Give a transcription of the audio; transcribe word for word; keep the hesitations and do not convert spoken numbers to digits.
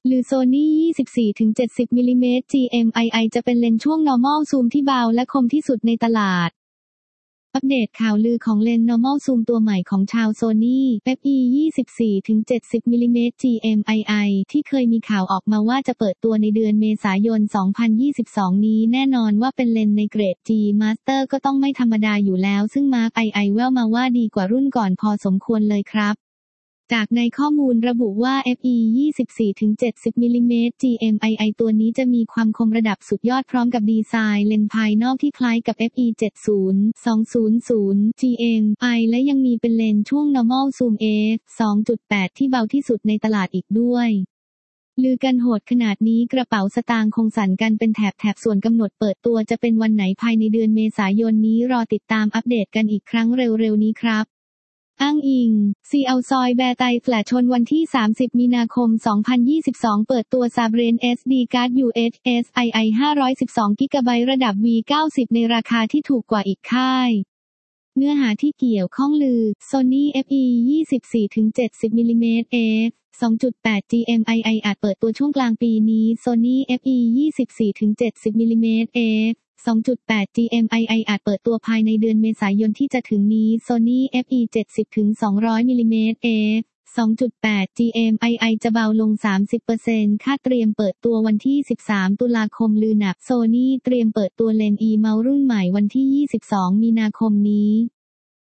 ลือ Sony ยี่สิบสี่ถึงเจ็ดสิบ มิลลิเมตร จี เอ็ม ไอ ไอ จะเป็นเลนส์ช่วง normal zoom ที่เบาและคมที่สุดในตลาดอัปเดตข่าวลือของเลนส์ normal zoom ตัวใหม่ของชาว Sony เอฟ อี ยี่สิบสี่ถึงเจ็ดสิบ มิลลิเมตร จี เอ็ม ไอ ไอ ที่เคยมีข่าวออกมาว่าจะเปิดตัวในเดือนเมษายน สองพันยี่สิบสอง นี้แน่นอนว่าเป็นเลนส์ในเกรด G Master ก็ต้องไม่ธรรมดาอยู่แล้วซึ่ง Mark ไอ ไอ แว่วมาว่าดีกว่ารุ่นก่อนพอสมควรเลยครับจากในข้อมูลระบุว่า เอฟ อี ยี่สิบสี่ถึงเจ็ดสิบ มิลลิเมตร จี เอ็ม ไอ ไอ ตัวนี้จะมีความคมระดับสุดยอดพร้อมกับดีไซน์เลนส์ภายนอกที่คล้ายกับ เอฟ อี เจ็ดสิบ สองพัน จี เอ็ม ไอ และยังมีเป็นเลนส์ช่วง normal zoom เอฟ สองจุดแปด ที่เบาที่สุดในตลาดอีกด้วยลือกันโหดขนาดนี้กระเป๋าสตางค์คงสั่นกันเป็นแถบแถบส่วนกำหนดเปิดตัวจะเป็นวันไหนภายในเดือนเมษายนนี้รอติดตามอัปเดตกันอีกครั้งเร็วๆนี้ครับอ้างอิง ซี แอล ซอยแบร์ไตแฟลชชนวันที่ สามสิบ มีนาคม สองพันยี่สิบสอง เปิดตัว Sabrent เอส ดี Card ยู เอช เอส ไอ ไอ ห้าร้อยสิบสอง กิกะไบต์ ระดับ วี เก้าสิบ ในราคาที่ถูกกว่าอีกค่ายเนื้อหาที่เกี่ยวข้องลือ Sony เอฟ อี ยี่สิบสี่ถึงเจ็ดสิบ มิลลิเมตร เอฟ สองจุดแปด จี เอ็ม ไอ ไอ อาจเปิดตัวช่วงกลางปีนี้ Sony เอฟ อี ยี่สิบสี่ถึงเจ็ดสิบ มิลลิเมตร เอฟ สองจุดแปด จี เอ็ม ไอ ไอ อาจเปิดตัวภายในเดือนเมษายนที่จะถึงนี้ Sony เอฟ อี เจ็ดสิบถึงสองร้อย มิลลิเมตร เอฟ สองจุดแปด จี เอ็ม ไอ ไอ จะเบาลง สามสิบเปอร์เซ็นต์ คาดเตรียมเปิดตัววันที่ สิบสาม ตุลาคมลือหนัก Sony เตรียมเปิดตัวเลนส์ E-mount รุ่นใหม่วันที่ ยี่สิบสอง มีนาคมนี้